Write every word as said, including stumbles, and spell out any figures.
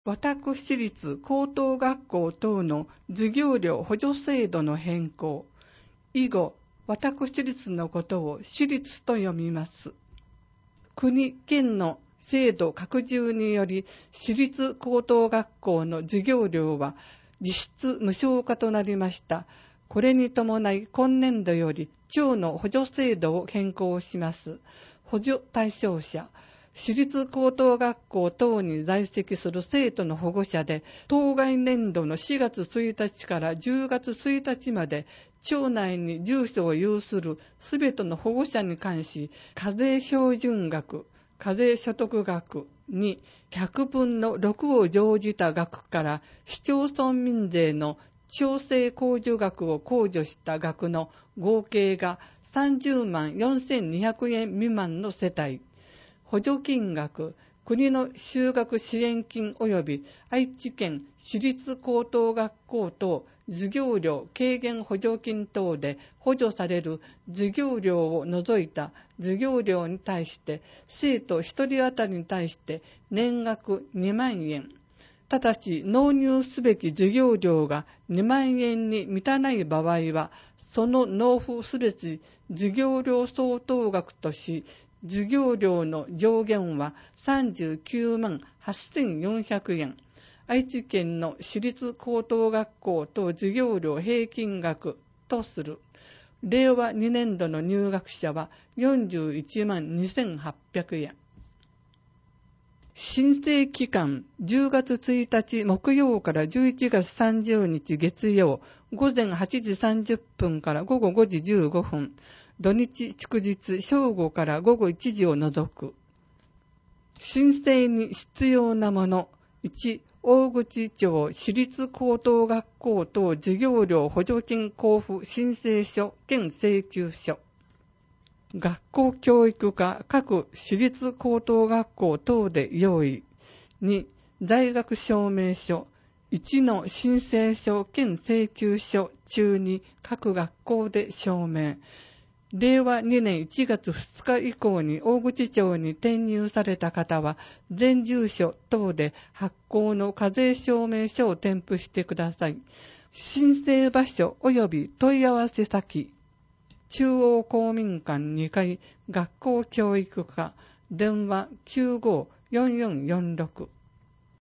私立高等学校等の授業料補助制度の変更。以後、私立のことを私立と読みます。国・県の制度拡充により、私立高等学校の授業料は実質無償化となりました。これに伴い、今年度より町の補助制度を変更します。補助対象者。私立高等学校等に在籍する生徒の保護者で、当該年度のしがつついたちからじゅうがつついたちまで、町内に住所を有するすべての保護者に関し、課税標準額、課税所得額にひゃくぶんのろくを乗じた額から市町村民税の調整控除額を控除した額の合計がさんじゅうまんよんせんにひゃくえん未満の世帯。補助金額、国の就学支援金及び愛知県私立高等学校等授業料軽減補助金等で補助される授業料を除いた授業料に対して生徒ひとり当たりに対して年額にまんえん。ただし納入すべき授業料がにまんえんに満たない場合は、その納付すべき授業料相当額とし、授業料の上限はさんじゅうきゅうまんはっせんよんひゃくえん。愛知県の私立高等学校等授業料平均額とする。れいわにねんどの入学者はよんじゅういちまんにせんはっぴゃくえん。申請期間じゅうがつついたち木曜からじゅういちがつさんじゅうにち月曜午前はちじさんじゅっぷんから午後ごじじゅうごふん。土日祝日正午から午後いちじを除く。申請に必要なもの。いち、大口町私立高等学校等授業料補助金交付申請書兼請求書。学校教育課各私立高等学校等で用意。に、在学証明書。いちの申請書兼請求書中に各学校で証明。れいわにねんいちがつふつか以降に大口町に転入された方は、全住所等で発行の課税証明書を添付してください。申請場所及び問い合わせ先。中央公民館にかい学校教育課、電話きゅうごーよんよんよんろく。